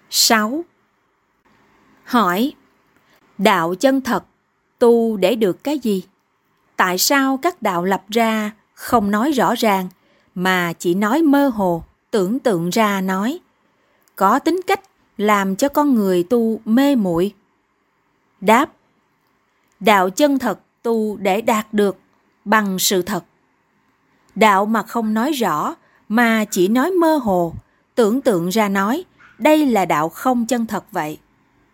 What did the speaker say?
6. Hỏi: đạo chân thật tu để được cái gì? Tại sao các đạo lập ra không nói rõ ràng mà chỉ nói mơ hồ, tưởng tượng ra nói? Có tính cách làm cho con người tu mê muội. Đáp: đạo chân thật tu để đạt được bằng sự thật. Đạo mà không nói rõ mà chỉ nói mơ hồ, tưởng tượng ra nói, đây là đạo không chân thật vậy.